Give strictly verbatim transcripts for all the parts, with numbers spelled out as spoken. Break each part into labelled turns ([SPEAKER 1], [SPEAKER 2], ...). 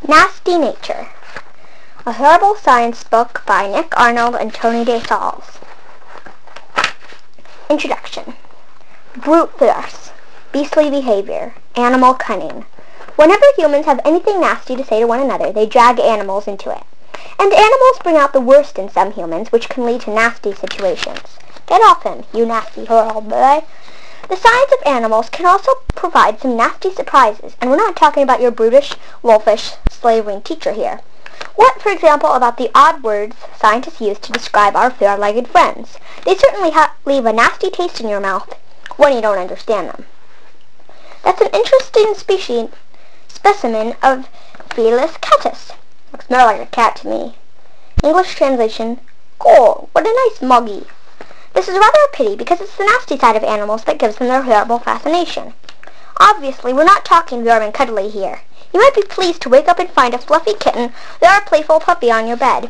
[SPEAKER 1] Nasty Nature, a horrible science book by Nick Arnold and Tony DeSalles. Introduction. Brute force, beastly behavior, animal cunning. Whenever humans have anything nasty to say to one another, they drag animals into it. And animals bring out the worst in some humans, which can lead to nasty situations. Get off him, you nasty horrible boy. The science of animals can also provide some nasty surprises, and we're not talking about your brutish, wolfish, slavering teacher here. What, for example, about the odd words scientists use to describe our fair-legged friends? They certainly ha- leave a nasty taste in your mouth when you don't understand them. That's an interesting species specimen of Felis catus. Looks more like a cat to me. English translation, "Cool, what a nice muggy." This is rather a pity because it's the nasty side of animals that gives them their horrible fascination. Obviously, we're not talking warm and cuddly here. You might be pleased to wake up and find a fluffy kitten or a playful puppy on your bed.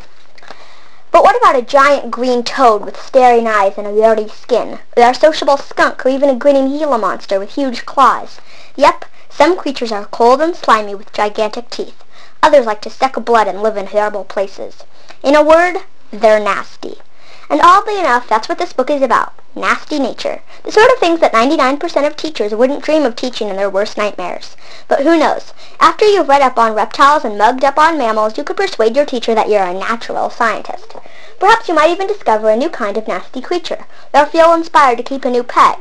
[SPEAKER 1] But what about a giant green toad with staring eyes and a warty skin, or a sociable skunk, or even a grinning Gila monster with huge claws? Yep, some creatures are cold and slimy with gigantic teeth. Others like to suck blood and live in horrible places. In a word, they're nasty. And oddly enough, that's what this book is about. Nasty nature. The sort of things that ninety-nine percent of teachers wouldn't dream of teaching in their worst nightmares. But who knows? After you've read up on reptiles and mugged up on mammals, you could persuade your teacher that you're a natural scientist. Perhaps you might even discover a new kind of nasty creature, or feel inspired to keep a new pet.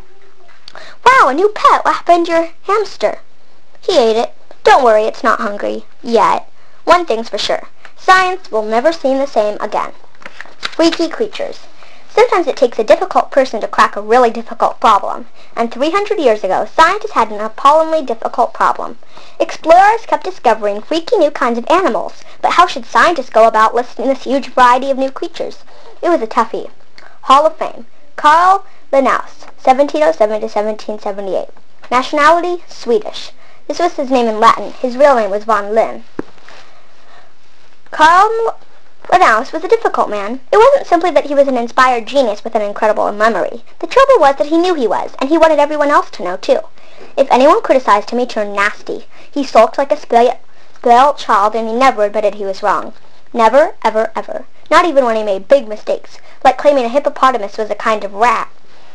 [SPEAKER 1] Wow, a new pet! What happened to your hamster? He ate it. Don't worry, it's not hungry. Yet. One thing's for sure. Science will never seem the same again. Freaky creatures. Sometimes it takes a difficult person to crack a really difficult problem, and three hundred years ago, scientists had an appallingly difficult problem. Explorers kept discovering freaky new kinds of animals, but how should scientists go about listing this huge variety of new creatures? It was a toughie. Hall of Fame. Carl Linnaeus, seventeen oh seven to seventeen seventy-eight. Nationality, Swedish. This was his name in Latin. His real name was von Linn. Carl Linnaeus was a difficult man. It wasn't simply that he was an inspired genius with an incredible memory. The trouble was that he knew he was, and he wanted everyone else to know too. If anyone criticized him, he turned nasty. He sulked like a spoiled, spoiled child, and he never admitted he was wrong. Never, ever, ever. Not even when he made big mistakes, like claiming a hippopotamus was a kind of rat.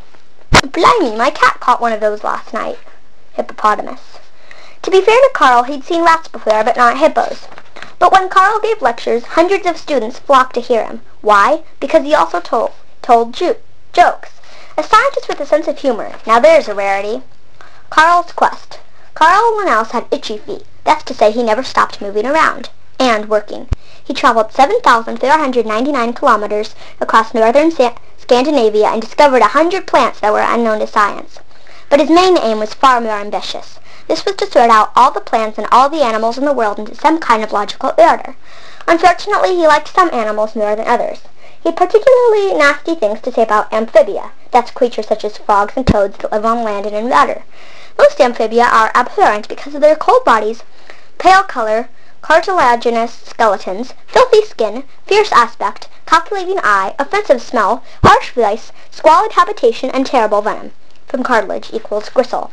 [SPEAKER 1] Blimey, my cat caught one of those last night. Hippopotamus. To be fair to Carl, he'd seen rats before, but not hippos. But when Carl gave lectures, hundreds of students flocked to hear him. Why? Because he also told, told ju- jokes. A scientist with a sense of humor. Now there's a rarity. Carl's quest. Carl Linnaeus had itchy feet. That's to say he never stopped moving around. And working. He traveled seven thousand four hundred ninety-nine kilometers across northern Sa- Scandinavia and discovered a hundred plants that were unknown to science. But his main aim was far more ambitious. This was to sort out all the plants and all the animals in the world into some kind of logical order. Unfortunately, he liked some animals more than others. He had particularly nasty things to say about amphibia. That's creatures such as frogs and toads that live on land and in water. Most amphibia are abhorrent because of their cold bodies, pale color, cartilaginous skeletons, filthy skin, fierce aspect, calculating eye, offensive smell, harsh voice, squalid habitation, and terrible venom. From cartilage equals gristle.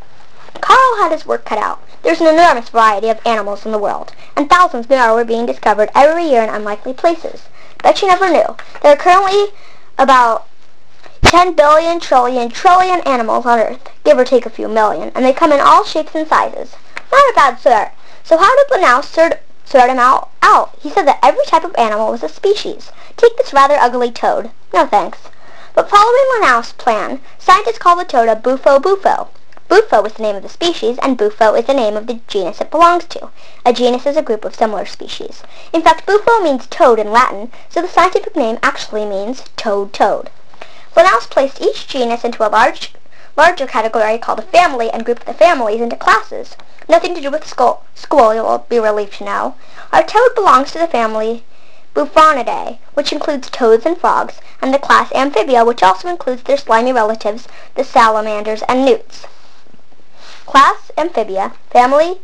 [SPEAKER 1] Carl had his work cut out. There's an enormous variety of animals in the world, and thousands more were being discovered every year in unlikely places. Bet you never knew. There are currently about ten billion trillion trillion animals on Earth, give or take a few million, and they come in all shapes and sizes. Not a bad sort. So how did Linnaeus sort, sort them out, out? He said that every type of animal was a species. Take this rather ugly toad. No thanks. But following Linnaeus' plan, scientists call the toad a bufo bufo. Bufo is the name of the species, and bufo is the name of the genus it belongs to. A genus is a group of similar species. In fact, bufo means toad in Latin, so the scientific name actually means toad-toad. Linnaeus placed each genus into a large, larger category called a family and grouped the families into classes. Nothing to do with school, school, you'll be relieved to know. Our toad belongs to the family Bufonidae, which includes toads and frogs, and the class Amphibia, which also includes their slimy relatives, the salamanders and newts. Class Amphibia, family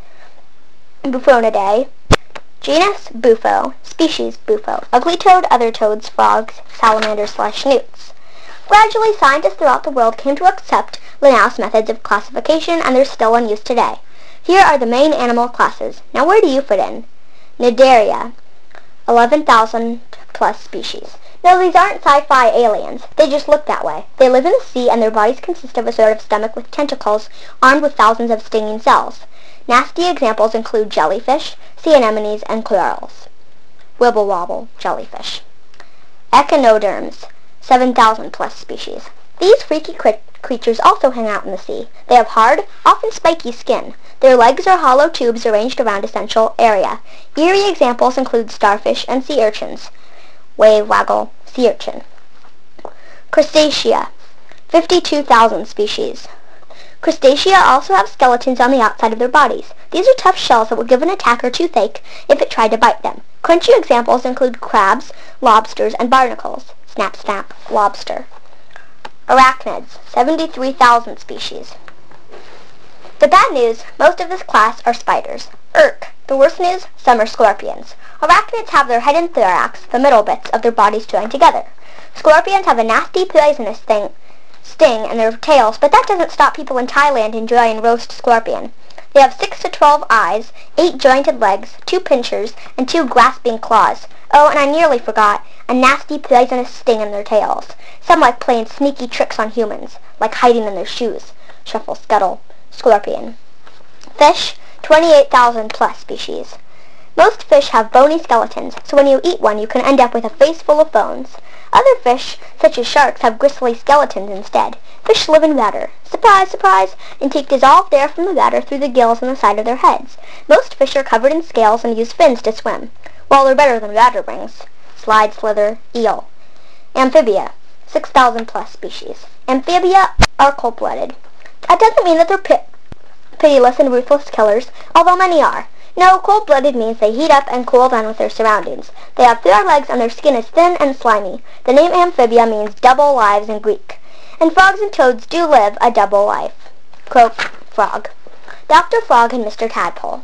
[SPEAKER 1] Bufonidae, genus Bufo, species Bufo, ugly toad, other toads, frogs, salamanders slash newts. Gradually, scientists throughout the world came to accept Linnaeus' methods of classification, and they're still in use today. Here are the main animal classes. Now where do you fit in? Cnidaria, eleven thousand plus species. No, these aren't sci-fi aliens. They just look that way. They live in the sea, and their bodies consist of a sort of stomach with tentacles armed with thousands of stinging cells. Nasty examples include jellyfish, sea anemones, and corals. Wibble wobble jellyfish. Echinoderms, seven thousand plus species. These freaky cre- creatures also hang out in the sea. They have hard, often spiky skin. Their legs are hollow tubes arranged around a central area. Eerie examples include starfish and sea urchins. Wave waggle sea urchin. Crustacea, fifty-two thousand species. Crustacea also have skeletons on the outside of their bodies. These are tough shells that would give an attacker toothache if it tried to bite them. Crunchy examples include crabs, lobsters, and barnacles. Snap, snap, lobster. Arachnids, seventy-three thousand species. The bad news, most of this class are spiders. Irk. The worst news, some are scorpions. Arachnids have their head and thorax, the middle bits of their bodies joined together. Scorpions have a nasty poisonous thing, sting in their tails, but that doesn't stop people in Thailand enjoying roast scorpion. They have six to twelve eyes, eight jointed legs, two pinchers, and two grasping claws. Oh, and I nearly forgot, a nasty poisonous sting in their tails. Some like playing sneaky tricks on humans, like hiding in their shoes. Shuffle, scuttle, scorpion. Fish, twenty-eight thousand plus species. Most fish have bony skeletons, so when you eat one you can end up with a face full of bones. Other fish, such as sharks, have gristly skeletons instead. Fish live in water. Surprise, surprise, and take dissolved air from the water through the gills on the side of their heads. Most fish are covered in scales and use fins to swim. Well, they're better than water brings. Slide, slither, eel. Amphibia, six thousand plus species. Amphibia are cold-blooded. That doesn't mean that they're pi- pitiless and ruthless killers, although many are. No, cold-blooded means they heat up and cool down with their surroundings. They have four legs and their skin is thin and slimy. The name amphibia means double lives in Greek. And frogs and toads do live a double life. Croak, frog. Doctor Frog and Mister Tadpole.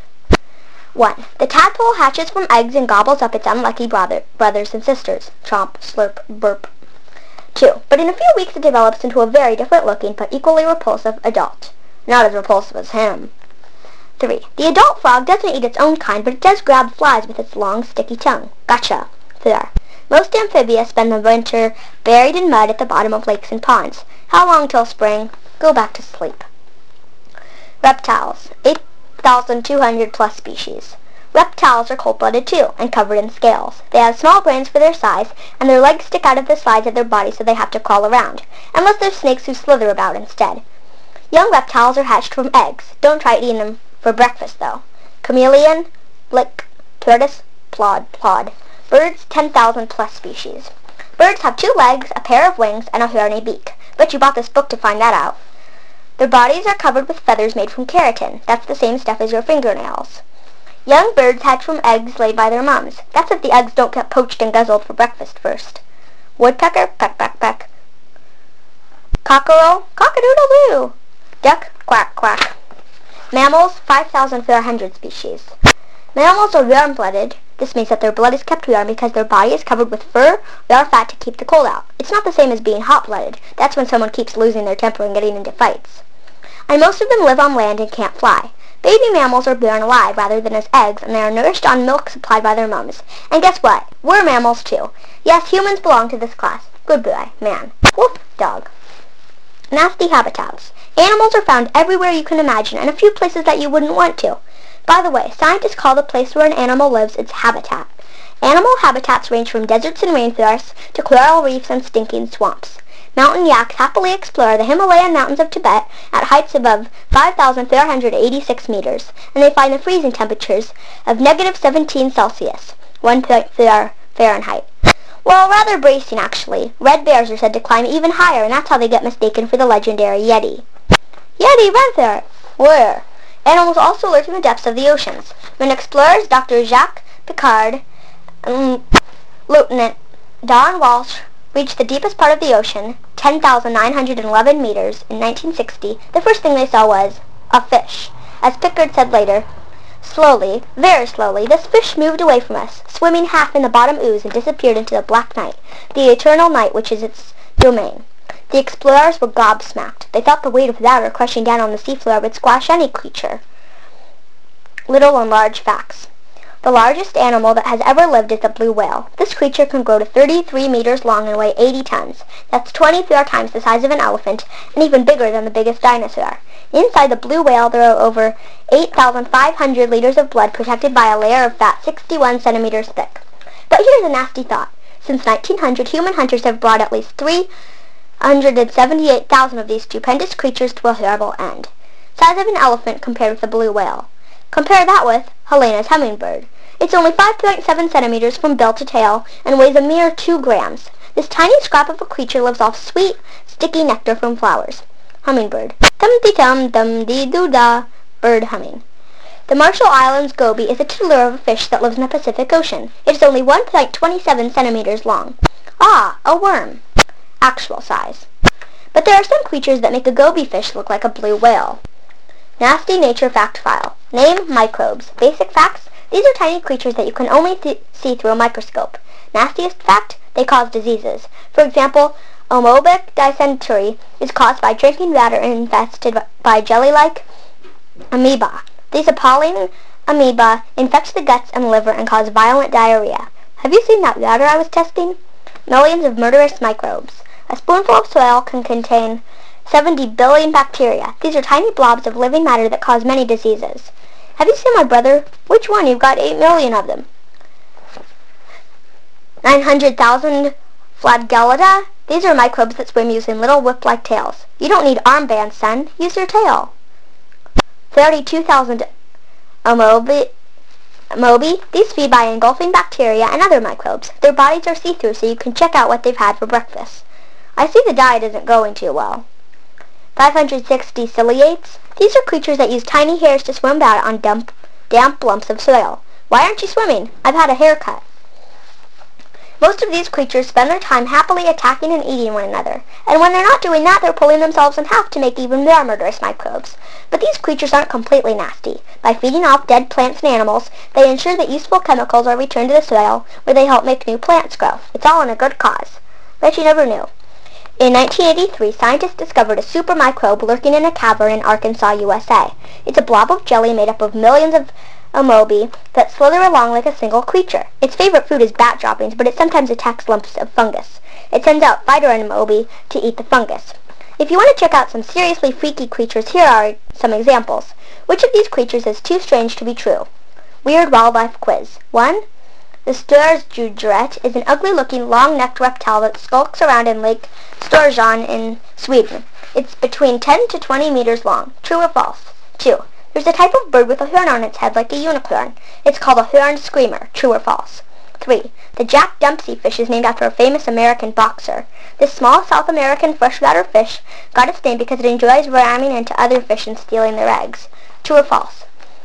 [SPEAKER 1] one. The tadpole hatches from eggs and gobbles up its unlucky brother, brothers and sisters. Chomp, slurp, burp. two. But in a few weeks it develops into a very different-looking but equally repulsive adult. Not as repulsive as him. three. The adult frog doesn't eat its own kind, but it does grab flies with its long, sticky tongue. Gotcha. four. Most amphibia spend the winter buried in mud at the bottom of lakes and ponds. How long till spring? Go back to sleep. Reptiles. eight thousand two hundred plus species. Reptiles are cold-blooded too, and covered in scales. They have small brains for their size, and their legs stick out of the sides of their bodies so they have to crawl around, unless they're snakes who slither about instead. Young reptiles are hatched from eggs. Don't try eating them for breakfast, though. Chameleon, lick, tortoise, plod, plod. Birds, ten thousand plus species. Birds have two legs, a pair of wings, and a horny beak. Bet you bought this book to find that out. Their bodies are covered with feathers made from keratin. That's the same stuff as your fingernails. Young birds hatch from eggs laid by their moms. That's if the eggs don't get poached and guzzled for breakfast first. Woodpecker, peck, peck, peck. Cockerel, cock-a-doodle-doo. Duck, quack, quack. Mammals, five thousand four hundred species. Mammals are warm-blooded. This means that their blood is kept warm because their body is covered with fur or fat to keep the cold out. It's not the same as being hot-blooded. That's when someone keeps losing their temper and getting into fights. And most of them live on land and can't fly. Baby mammals are born alive rather than as eggs, and they are nourished on milk supplied by their mums. And guess what? We're mammals too. Yes, humans belong to this class. Good boy, man. Woof, dog. Nasty habitats. Animals are found everywhere you can imagine, and a few places that you wouldn't want to. By the way, scientists call the place where an animal lives its habitat. Animal habitats range from deserts and rainforests to coral reefs and stinking swamps. Mountain yaks happily explore the Himalayan mountains of Tibet at heights above five thousand four hundred eighty-six meters, and they find the freezing temperatures of negative seventeen Celsius, one point four Fahrenheit. Well, rather bracing, actually. Red bears are said to climb even higher, and that's how they get mistaken for the legendary Yeti. Yeti, red bear! Where? Animals also lurk in the depths of the oceans. When explorers Doctor Jacques Piccard and Lieutenant Don Walsh reached the deepest part of the ocean, ten thousand nine hundred eleven meters, in nineteen sixty, the first thing they saw was a fish. As Piccard said later, slowly, very slowly, this fish moved away from us, swimming half in the bottom ooze and disappeared into the black night, the eternal night which is its domain. The explorers were gobsmacked. They thought the weight of water crushing down on the seafloor would squash any creature. Little and large facts. The largest animal that has ever lived is the blue whale. This creature can grow to thirty-three meters long and weigh eighty tons. That's twenty-four times the size of an elephant and even bigger than the biggest dinosaur. Inside the blue whale there are over eight thousand five hundred liters of blood protected by a layer of fat sixty-one centimeters thick. But here's a nasty thought. Since nineteen hundred, human hunters have brought at least three hundred seventy-eight thousand of these stupendous creatures to a horrible end. Size of an elephant compared with the blue whale. Compare that with Helena's hummingbird. It's only five point seven centimeters from bill to tail and weighs a mere two grams. This tiny scrap of a creature lives off sweet, sticky nectar from flowers. Hummingbird. Dum-dee-dum, dum-dee-doo-da. Bird humming. The Marshall Islands goby is a tiddler of a fish that lives in the Pacific Ocean. It is only one point two seven centimeters long. Ah, a worm. Actual size. But there are some creatures that make a goby fish look like a blue whale. Nasty Nature Fact File. Name, microbes. Basic facts, these are tiny creatures that you can only th see through a microscope. Nastiest fact, they cause diseases. For example, amoebic dysentery is caused by drinking water infested by jelly-like amoeba. These appalling amoeba infect the guts and liver and cause violent diarrhea. Have you seen that water I was testing? Millions of murderous microbes. A spoonful of soil can contain seventy billion bacteria. These are tiny blobs of living matter that cause many diseases. Have you seen my brother? Which one? You've got eight million of them. nine hundred thousand flagellata. These are microbes that swim using little whip-like tails. You don't need armbands, son. Use your tail. thirty-two thousand amoebae. Moby. These feed by engulfing bacteria and other microbes. Their bodies are see-through so you can check out what they've had for breakfast. I see the diet isn't going too well. five hundred sixty ciliates. These are creatures that use tiny hairs to swim about on damp, damp lumps of soil. Why aren't you swimming? I've had a haircut. Most of these creatures spend their time happily attacking and eating one another, and when they're not doing that, they're pulling themselves in half to make even more murderous microbes. But these creatures aren't completely nasty. By feeding off dead plants and animals, they ensure that useful chemicals are returned to the soil, where they help make new plants grow. It's all in a good cause. Bet you never knew. In nineteen eighty-three, scientists discovered a super microbe lurking in a cavern in Arkansas, U S A. It's a blob of jelly made up of millions of amoebae that slither along like a single creature. Its favorite food is bat droppings, but it sometimes attacks lumps of fungus. It sends out fighter amoebae to eat the fungus. If you want to check out some seriously freaky creatures, here are some examples. Which of these creatures is too strange to be true? Weird wildlife quiz. one. The Störsdjuret is an ugly-looking, long-necked reptile that skulks around in Lake Sturgeon in Sweden. It's between ten to twenty meters long. True or false? two. There's a type of bird with a horn on its head like a unicorn. It's called a horned screamer. True or false? three. The Jack Dempsey fish is named after a famous American boxer. This small South American freshwater fish got its name because it enjoys ramming into other fish and stealing their eggs. True or false?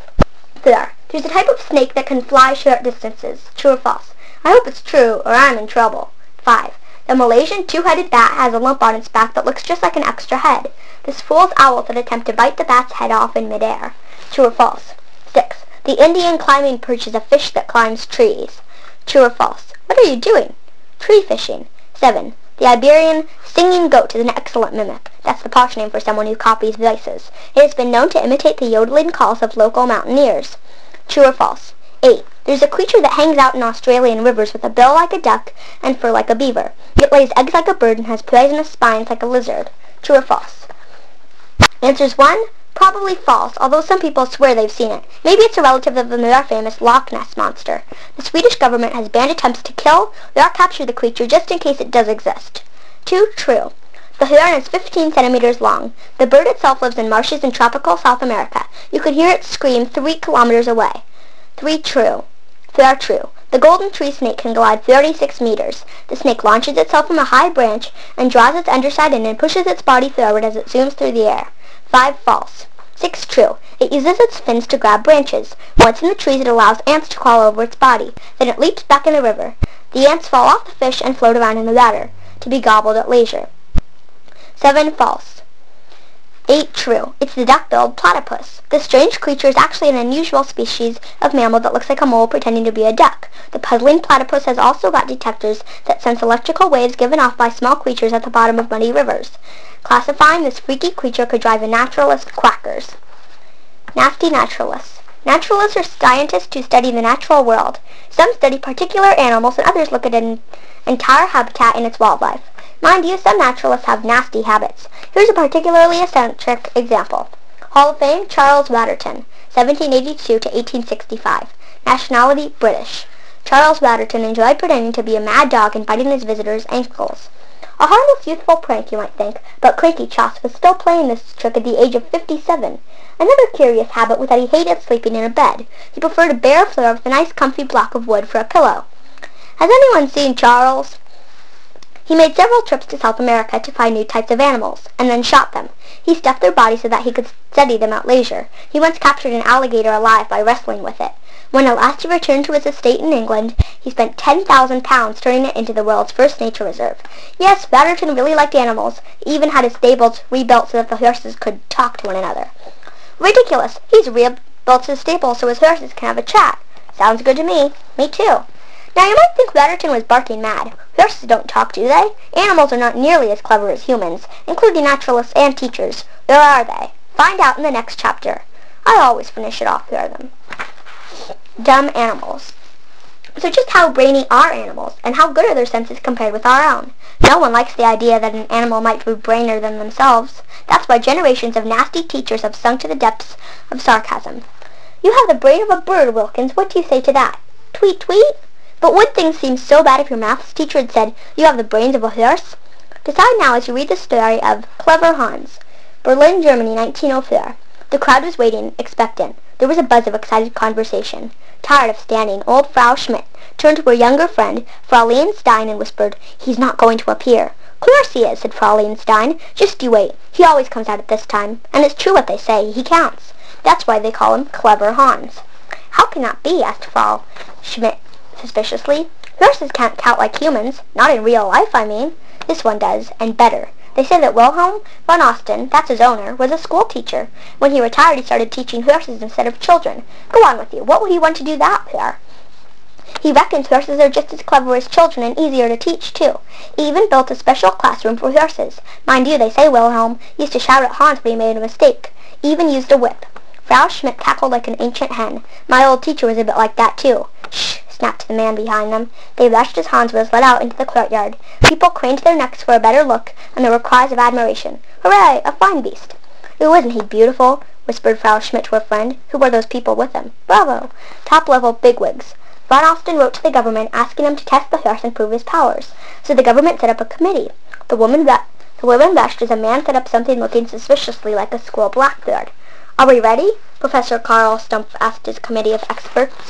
[SPEAKER 1] There. There's a type of snake that can fly short distances. True or false? I hope it's true, or I'm in trouble. five. The Malaysian two-headed bat has a lump on its back that looks just like an extra head. This fools owls that attempt to bite the bat's head off in midair. True or false? six. The Indian climbing perch is a fish that climbs trees. True or false? What are you doing? Tree fishing. seven. The Iberian singing goat is an excellent mimic. That's the posh name for someone who copies voices. It has been known to imitate the yodeling calls of local mountaineers. True or false? eight. There's a creature that hangs out in Australian rivers with a bill like a duck and fur like a beaver. It lays eggs like a bird and has poisonous spines like a lizard. True or false? Answers one. Probably false, although some people swear they've seen it. Maybe it's a relative of the more famous Loch Ness Monster. The Swedish government has banned attempts to kill or capture the creature just in case it does exist. two. True. The heron is fifteen centimeters long. The bird itself lives in marshes in tropical South America. You could hear it scream three kilometers away. three. True. four. True. The golden tree snake can glide thirty-six meters. The snake launches itself from a high branch and draws its underside in and pushes its body forward as it zooms through the air. five. False. six. True. It uses its fins to grab branches. Once in the trees, it allows ants to crawl over its body. Then it leaps back in the river. The ants fall off the fish and float around in the water, to be gobbled at leisure. seven. False. eight. True. It's the duck-billed platypus. This strange creature is actually an unusual species of mammal that looks like a mole pretending to be a duck. The puzzling platypus has also got detectors that sense electrical waves given off by small creatures at the bottom of muddy rivers. Classifying this freaky creature could drive a naturalist quackers. Nasty naturalists. Naturalists are scientists who study the natural world. Some study particular animals and others look at an entire habitat in its wildlife. Mind you, some naturalists have nasty habits. Here's a particularly eccentric example. Hall of Fame, Charles Waterton, seventeen eighty-two to eighteen sixty-five. Nationality, British. Charles Waterton enjoyed pretending to be a mad dog and biting his visitors' ankles. A harmless youthful prank, you might think, but Cranky Chas was still playing this trick at the age of fifty-seven. Another curious habit was that he hated sleeping in a bed. He preferred a bare floor with a nice comfy block of wood for a pillow. Has anyone seen Charles? He made several trips to South America to find new types of animals, and then shot them. He stuffed their bodies so that he could study them at leisure. He once captured an alligator alive by wrestling with it. When at last he returned to his estate in England, he spent ten thousand pounds turning it into the world's first nature reserve. Yes, Waterton really liked animals. He even had his stables rebuilt so that the horses could talk to one another. Ridiculous! He's rebuilt his stables so his horses can have a chat. Sounds good to me. Me too. Now you might think Waterton was barking mad. Horses don't talk, do they? Animals are not nearly as clever as humans, including naturalists and teachers. Or are they? Find out in the next chapter. I always finish it off for them. Dumb animals. So just how brainy are animals, and how good are their senses compared with our own? No one likes the idea that an animal might be brainier than themselves. That's why generations of nasty teachers have sunk to the depths of sarcasm. You have the brain of a bird, Wilkins. What do you say to that? Tweet, tweet? But would things seem so bad if your maths teacher had said, you have the brains of a horse? Decide now as you read the story of Clever Hans. Berlin, Germany, nineteen oh four. The crowd was waiting, expectant. There was a buzz of excited conversation. Tired of standing, old Frau Schmidt turned to her younger friend, Fraulein Stein, and whispered, "He's not going to appear." "Course he is," said Fraulein Stein. "Just you wait. He always comes out at this time. And it's true what they say. He counts. That's why they call him Clever Hans." "How can that be?" asked Frau Schmidt suspiciously. "Horses can't count like humans. Not in real life, I mean." "This one does, and better. They say that Wilhelm von Osten, that's his owner, was a school teacher. When he retired, he started teaching horses instead of children. Go on with you. What would he want to do that for?" "He reckons horses are just as clever as children and easier to teach, too. He even built a special classroom for horses. Mind you, they say Wilhelm used to shout at Hans when he made a mistake. Even used a whip." Frau Schmidt cackled like an ancient hen. "My old teacher was a bit like that, too." "Shh!" snapped the man behind them. They rushed as Hans was led out into the courtyard. People craned their necks for a better look, and there were cries of admiration. "Hooray! A fine beast!" "Oh, isn't he beautiful?" whispered Frau Schmidt to her friend. Who were those people with him? "Bravo! Top-level bigwigs." Von Osten wrote to the government asking them to test the horse and prove his powers. So the government set up a committee. The woman ru- the women rushed as a man set up something looking suspiciously like a school blackboard. "Are we ready?" Professor Karl Stumpf asked his committee of experts.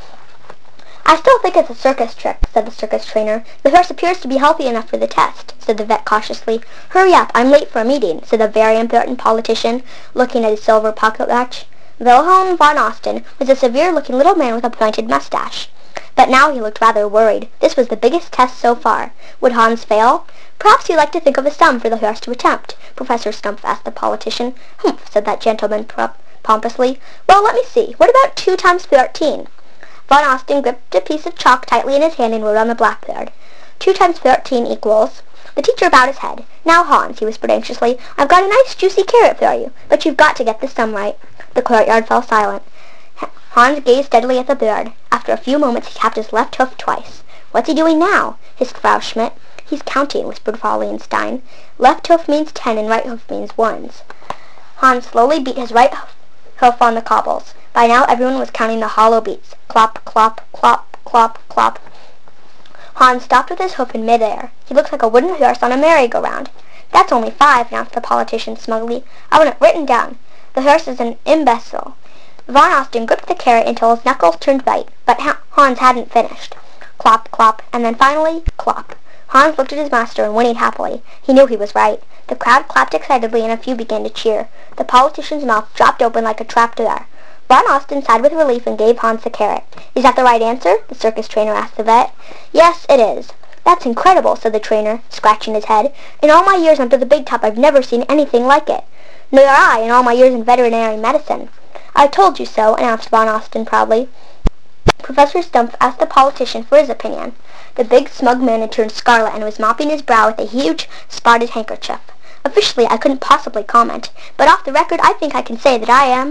[SPEAKER 1] "I still think it's a circus trick," said the circus trainer. "The horse appears to be healthy enough for the test," said the vet cautiously. "Hurry up, I'm late for a meeting," said the very important politician, looking at his silver pocket watch. Wilhelm von Osten was a severe-looking little man with a pointed mustache. But now he looked rather worried. This was the biggest test so far. Would Hans fail? "Perhaps you'd like to think of a sum for the horse to attempt," Professor Stumpf asked the politician. "Humph," said that gentleman pompously. "Well, let me see. What about two times thirteen?" Von Osten gripped a piece of chalk tightly in his hand and wrote on the blackboard. Two times thirteen equals... The teacher bowed his head. "Now, Hans," he whispered anxiously, "I've got a nice juicy carrot for you, but you've got to get the sum right." The courtyard fell silent. Hans gazed steadily at the board. After a few moments he tapped his left hoof twice. "What's he doing now?" hissed Frau Schmidt. "He's counting," whispered Fraulein Stein. "Left hoof means ten and right hoof means ones." Hans slowly beat his right hoof on the cobbles. By now everyone was counting the hollow beats. Clop, clop, clop, clop, clop. Hans stopped with his hoof in mid-air. He looked like a wooden horse on a merry-go-round. "That's only five," announced the politician smugly. "I want it written down. The horse is an imbecile." Von Osten gripped the carrot until his knuckles turned white, but Hans hadn't finished. Clop, clop, and then finally, clop. Hans looked at his master and whinnied happily. He knew he was right. The crowd clapped excitedly and a few began to cheer. The politician's mouth dropped open like a trapdoor. Von Osten sighed with relief and gave Hans the carrot. "Is that the right answer?" the circus trainer asked the vet. "Yes, it is." "That's incredible," said the trainer, scratching his head. "In all my years under the big top I've never seen anything like it." "Nor I, in all my years in veterinary medicine." "I told you so," announced Von Osten proudly. Professor Stumpf asked the politician for his opinion. The big, smug man had turned scarlet and was mopping his brow with a huge, spotted handkerchief. "Officially, I couldn't possibly comment, but off the record I think I can say that I am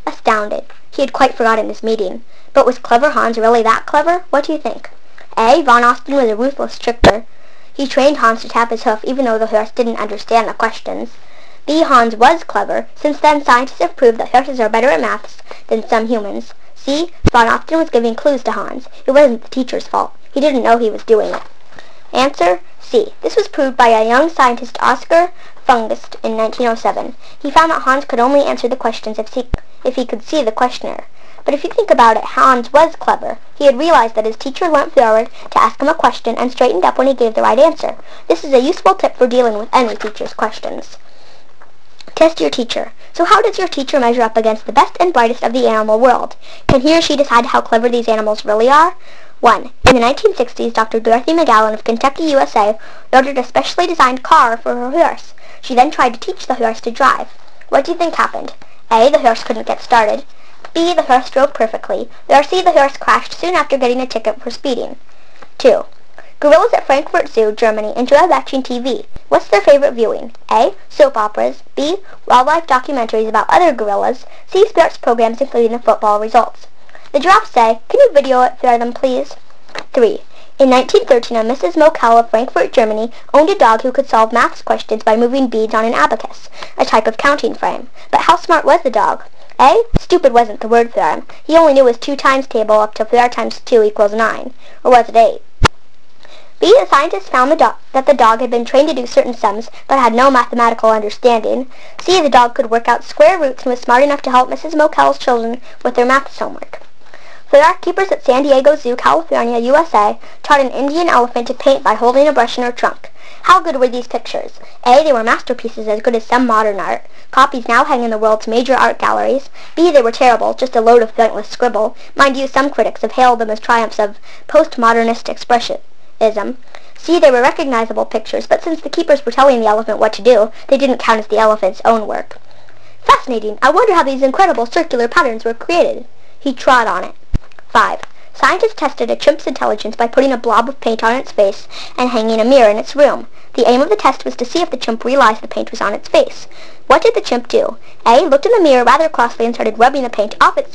[SPEAKER 1] astounded. He had quite forgotten his meeting. But was clever Hans really that clever? What do you think? A. Von Osten was a ruthless trickster. He trained Hans to tap his hoof even though the horse didn't understand the questions. B. Hans was clever. Since then, scientists have proved that horses are better at maths than some humans. C. Von Osten was giving clues to Hans. It wasn't the teacher's fault. He didn't know he was doing it. Answer C. This was proved by a young scientist, Oscar Fungst, in nineteen oh seven. He found that Hans could only answer the questions if he, if he could see the questioner. But if you think about it, Hans was clever. He had realized that his teacher leant forward to ask him a question and straightened up when he gave the right answer. This is a useful tip for dealing with any teacher's questions. Test your teacher. So how does your teacher measure up against the best and brightest of the animal world? Can he or she decide how clever these animals really are? one. In the nineteen sixties, Doctor Dorothy McGowan of Kentucky, U S A, ordered a specially designed car for her horse. She then tried to teach the horse to drive. What do you think happened? A. The horse couldn't get started. B. The horse drove perfectly. Or C. The horse crashed soon after getting a ticket for speeding. two. Gorillas at Frankfurt Zoo, Germany, enjoy watching T V. What's their favorite viewing? A. Soap operas. B. Wildlife documentaries about other gorillas. C. Sports programs including the football results. The giraffes say, "Can you video it for them, please?" three. In nineteen thirteen, a Missus Mokel of Frankfurt, Germany, owned a dog who could solve maths questions by moving beads on an abacus, a type of counting frame. But how smart was the dog? A. Stupid wasn't the word for him. He only knew his two times table up to four times two equals nine. Or was it eight? B. The scientists found the do- that the dog had been trained to do certain sums, but had no mathematical understanding. C. The dog could work out square roots and was smart enough to help Missus Mokel's children with their maths homework. Flora keepers at San Diego Zoo, California, U S A, taught an Indian elephant to paint by holding a brush in her trunk. How good were these pictures? A. They were masterpieces as good as some modern art. Copies now hang in the world's major art galleries. B. They were terrible, just a load of pointless scribble. Mind you, some critics have hailed them as triumphs of postmodernist expressionism. C. They were recognizable pictures, but since the keepers were telling the elephant what to do, they didn't count as the elephant's own work. Fascinating. I wonder how these incredible circular patterns were created. He trod on it. five. Scientists tested a chimp's intelligence by putting a blob of paint on its face and hanging a mirror in its room. The aim of the test was to see if the chimp realized the paint was on its face. What did the chimp do? A. Looked in the mirror rather crossly and started rubbing the paint off its